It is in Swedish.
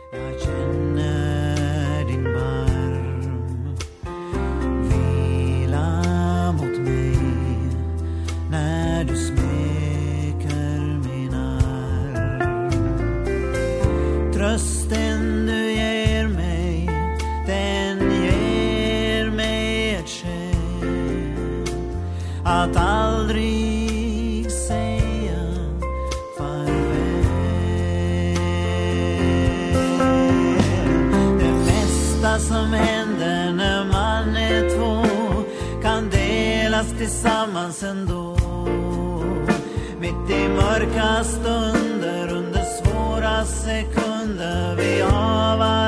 Jag känner din varm vila mot mig när du smeker min arm. Trösten du ger mig, den ger mig ett skäl att aldrig säga farväl. Det mesta som händer när man är två kan delas tillsammans ändå. Mitt i mörka stunder, under svåra sekunder vi har